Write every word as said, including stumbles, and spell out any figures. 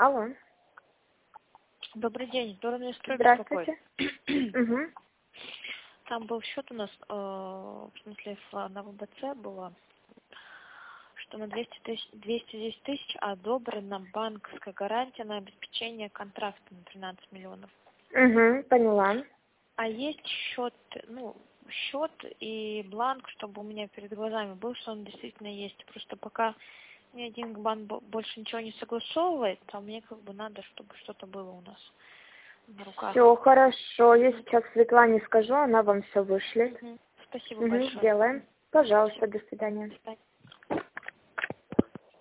Алло. Добрый день, Дорожная строй беспокоит. Здравствуйте. Угу. Там был счет у нас, э, в смысле, в, на ВБЦ было, что на двести тысяч, двести десять тысяч одобрена банковская гарантия на обеспечение контракта на тринадцать миллионов. Угу, поняла. А есть счет, ну, счет и бланк, чтобы у меня перед глазами был, что он действительно есть. Просто пока ни один банк бо- больше ничего не согласовывает, а мне как бы надо, чтобы что-то было у нас на руках. Все хорошо. Я сейчас Светлане скажу, она вам все вышлет. Мгм. Спасибо Угу, большое. сделаем. Пожалуйста, Спасибо. до свидания. До свидания.